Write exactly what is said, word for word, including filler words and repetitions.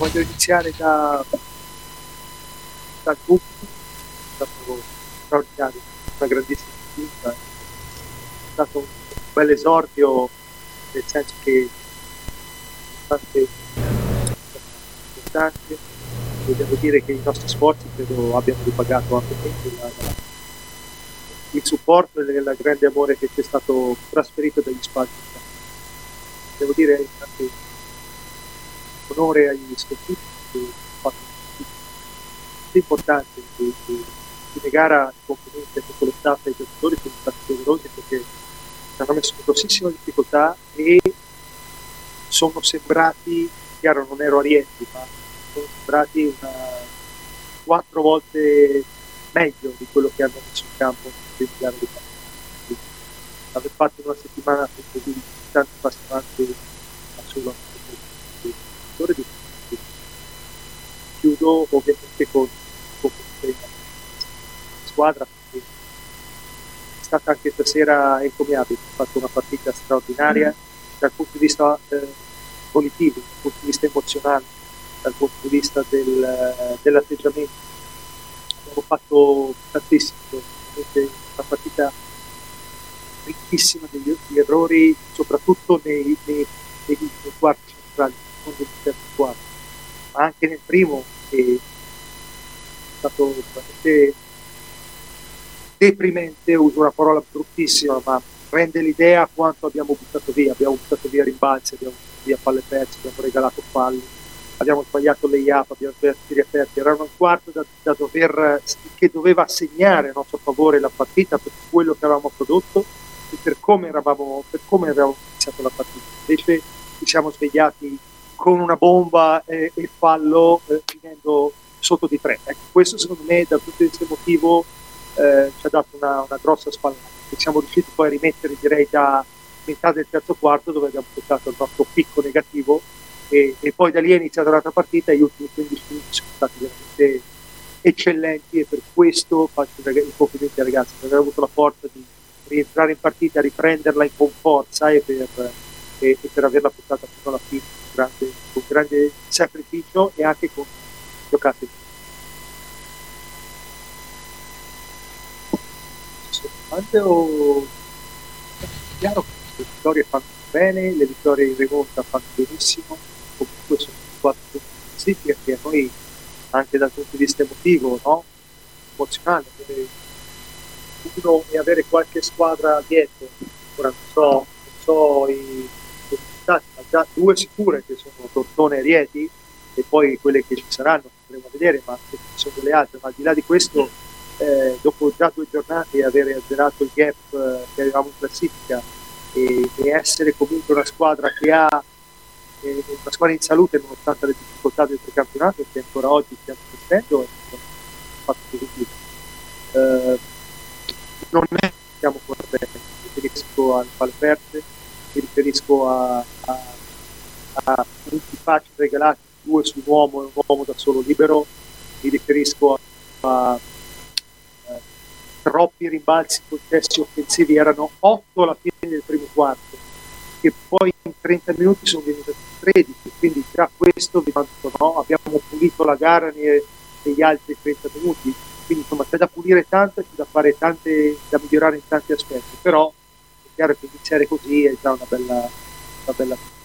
voglio iniziare da dal pubblico, è stato straordinario, una grandissima spinta, è stato un bel esordio, nel senso che tante importanti, e devo dire che i nostri sforzi credo abbiano ripagato ampiamente la, la, il supporto e il grande amore che ci è stato trasferito dagli spazi. Devo dire anche onore agli sconfitti che hanno fatto importante di, di, di gara, complimenti a tutto lo staff e ai giocatori, sono stati doverosi perché ci hanno messo in grossissima difficoltà e sono sembrati, chiaro non ero a Rieti, ma sono sembrati una, quattro volte meglio di quello che hanno messo in campo nel gara di campo. Aver fatto una settimana così tanti passi avanti assolutamente di chiudo ovviamente con, con la squadra perché è stata anche stasera encomiabile, ha fatto una partita straordinaria dal punto di vista eh, volitivo, dal punto di vista emozionale, dal punto di vista del, dell'atteggiamento. Abbiamo fatto tantissimo, una partita ricchissima degli, degli errori, soprattutto nei, nei, nei, nei quarti centrali, non nel terzo quarto, ma anche nel primo, che è stato veramente deprimente, uso una parola bruttissima, ma rende l'idea quanto abbiamo buttato via. Abbiamo buttato via rimbalzi, abbiamo buttato via palle perse, abbiamo regalato falli, abbiamo sbagliato layup, abbiamo sbagliato tiri aperti. Era un quarto da, da dover, che doveva segnare a nostro favore la partita per quello che avevamo prodotto e per come eravamo, per come avevamo iniziato la partita. Invece ci siamo svegliati con una bomba e, e fallo eh, finendo sotto di tre. Ecco, questo secondo me dal punto di vista emotivo eh, ci ha dato una, una grossa spallata. E siamo riusciti poi a rimettere, direi, da metà del terzo quarto, dove abbiamo portato il nostro picco negativo e, e poi da lì è iniziata l'altra partita e gli ultimi quindici minuti sono stati veramente eccellenti e per questo faccio i complimenti ai ragazzi per aver avuto la forza di rientrare in partita, riprenderla in con forza e per, e, e per averla portata fino alla fine con grande, con grande sacrificio e anche con giocate. O... chiaro che le vittorie fanno bene, le vittorie in rimonta fanno benissimo, comunque sono quattro punti di classifica che a noi anche dal punto di vista emotivo, no? Emozionale, uno e avere qualche squadra dietro. Ora non so, non so i risultati, ma già due sicure che sono Tortone e Rieti e poi quelle che ci saranno potremo vedere, ma ci sono delle altre, ma al di là di questo eh, dopo già due giornate avere azzerato il gap eh, che avevamo in classifica e, e essere comunque una squadra che ha eh, una squadra in salute nonostante le difficoltà del precampionato che ancora oggi stiamo gestendo è un fatto positivo. Eh, non è che siamo contenti, mi riferisco alle palle aperte, mi riferisco a, a, a punti facili regalati, due su un uomo e un uomo da solo libero, mi riferisco a, a troppi rimbalzi concessi offensivi, erano otto alla fine del primo quarto che poi in trenta minuti sono diventati tredici, quindi già questo vi mando, no? Abbiamo pulito la gara nei, negli altri trenta minuti, quindi insomma c'è da pulire tanto e c'è da fare tante, da migliorare in tanti aspetti, però è chiaro che iniziare così è già una bella, una bella